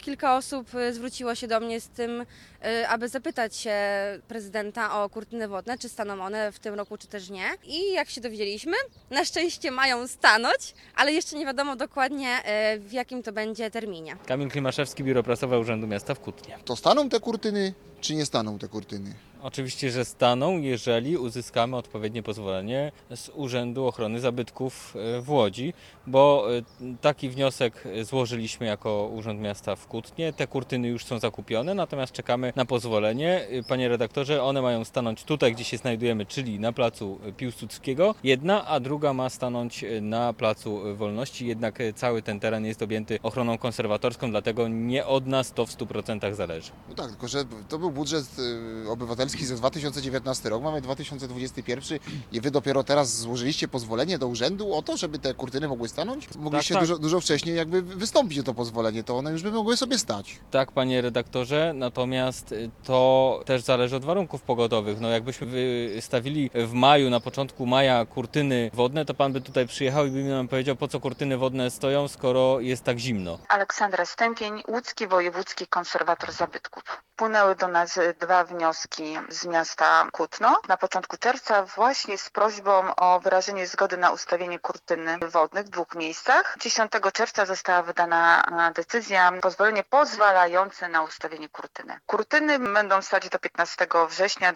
Kilka osób zwróciło się do mnie z tym, aby zapytać się prezydenta o kurtyny wodne, czy staną one w tym roku, czy też nie. I jak się dowiedzieliśmy, na szczęście mają stanąć, ale jeszcze nie wiadomo dokładnie, w jakim to będzie terminie. Kamil Klimaszewski, Biuro Prasowe Urzędu Miasta w Kutnie. To staną te kurtyny, czy nie staną te kurtyny? Oczywiście, że staną, jeżeli uzyskamy odpowiednie pozwolenie z Urzędu Ochrony Zabytków w Łodzi, bo taki wniosek złożyliśmy jako Urząd Miasta w Kutnie. Te kurtyny już są zakupione, natomiast czekamy na pozwolenie. Panie redaktorze, one mają stanąć tutaj, gdzie się znajdujemy, czyli na placu Piłsudskiego. Jedna, a druga ma stanąć na placu Wolności, jednak cały ten teren jest objęty ochroną konserwatorską, dlatego nie od nas to w 100% zależy. No tak, tylko że to był budżet obywatelski za 2019 rok, mamy 2021 i wy dopiero teraz złożyliście pozwolenie do urzędu o to, żeby te kurtyny mogły stanąć? Mogliście Tak. dużo wcześniej jakby wystąpić o to pozwolenie, to one już by mogły sobie stać. Tak, panie redaktorze, natomiast to też zależy od warunków pogodowych. No jakbyśmy wystawili w maju, na początku maja kurtyny wodne, to pan by tutaj przyjechał i by nam powiedział, po co kurtyny wodne stoją, skoro jest tak zimno. Aleksandra Stępień, Łódzki Wojewódzki Konserwator Zabytków. Wpłynęły do nas 2 wnioski z miasta Kutno na początku czerwca właśnie z prośbą o wyrażenie zgody na ustawienie kurtyny wodnych w 2 miejscach. 10 czerwca została wydana decyzja, pozwolenie pozwalające na ustawienie kurtyny. Kurtyny będą stać do 15 września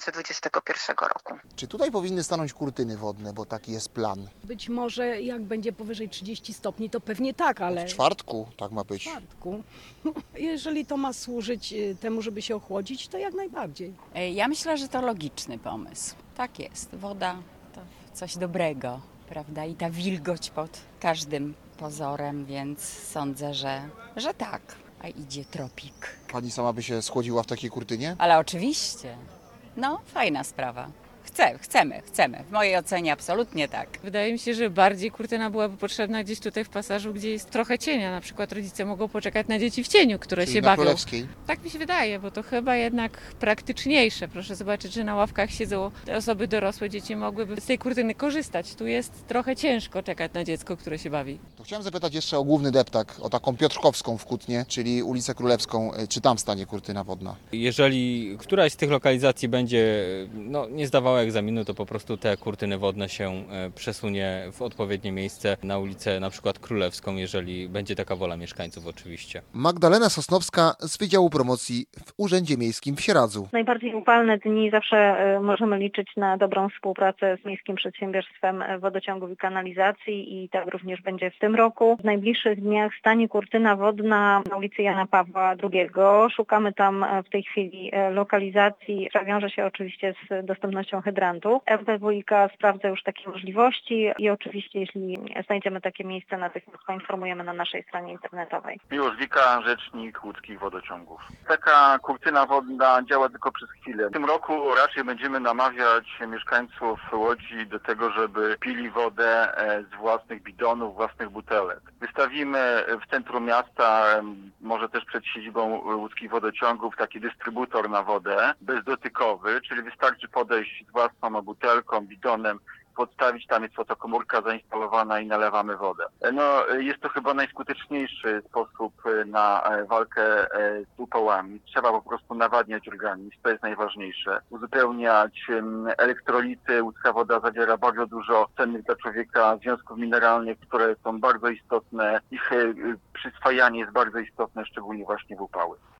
2021 roku. Czy tutaj powinny stanąć kurtyny wodne, bo taki jest plan? Być może jak będzie powyżej 30 stopni, to pewnie tak, ale W czwartku tak ma w być. czwartku. Jeżeli to ma służyć temu, żeby się ochłodzić, to jak najbardziej. Ja myślę, że to logiczny pomysł. Tak jest. Woda to coś dobrego, prawda? I ta wilgoć pod każdym pozorem, więc sądzę, że tak. A idzie tropik. Pani sama by się schłodziła w takiej kurtynie? Ale oczywiście, no fajna sprawa. Chcemy. W mojej ocenie absolutnie tak. Wydaje mi się, że bardziej kurtyna byłaby potrzebna gdzieś tutaj w pasażu, gdzie jest trochę cienia. Na przykład rodzice mogą poczekać na dzieci w cieniu, które Czyli się na bawią. Królewskiej. Tak mi się wydaje, bo to chyba jednak praktyczniejsze. Proszę zobaczyć, że na ławkach siedzą osoby dorosłe, dzieci mogłyby z tej kurtyny korzystać. Tu jest trochę ciężko czekać na dziecko, które się bawi. To chciałem zapytać jeszcze o główny deptak, o taką Piotrkowską w Kutnie, czyli ulicę Królewską. Czy tam stanie kurtyna wodna? Jeżeli któraś z tych lokalizacji będzie nie zdawała egzaminu, to po prostu te kurtyny wodne się przesunie w odpowiednie miejsce na ulicę na przykład Królewską, jeżeli będzie taka wola mieszkańców oczywiście. Magdalena Sosnowska z Wydziału Promocji w Urzędzie Miejskim w Sieradzu. Najbardziej upalne dni zawsze możemy liczyć na dobrą współpracę z Miejskim Przedsiębiorstwem Wodociągów i Kanalizacji i tak również będzie w tym roku. W najbliższych dniach stanie kurtyna wodna na ulicy Jana Pawła II. Szukamy tam w tej chwili lokalizacji, która wiąże się oczywiście z dostępnością hydrantów. FBWiK sprawdza już takie możliwości i oczywiście jeśli znajdziemy takie miejsce, natychmiast poinformujemy na naszej stronie internetowej. Miłosz Wika, rzecznik łódzkich wodociągów. Taka kurtyna wodna działa tylko przez chwilę. W tym roku raczej będziemy namawiać mieszkańców Łodzi do tego, żeby pili wodę z własnych bidonów, własnych butelek. Wystawimy w centrum miasta, może też przed siedzibą łódzkich wodociągów, taki dystrybutor na wodę bezdotykowy, czyli wystarczy podejść z własną butelką, bidonem, podstawić, tam jest fotokomórka zainstalowana i nalewamy wodę. Jest to chyba najskuteczniejszy sposób na walkę z upałami. Trzeba po prostu nawadniać organizm, to jest najważniejsze. Uzupełniać elektrolity, łódzka woda zawiera bardzo dużo cennych dla człowieka związków mineralnych, które są bardzo istotne. Ich przyswajanie jest bardzo istotne, szczególnie właśnie w upały.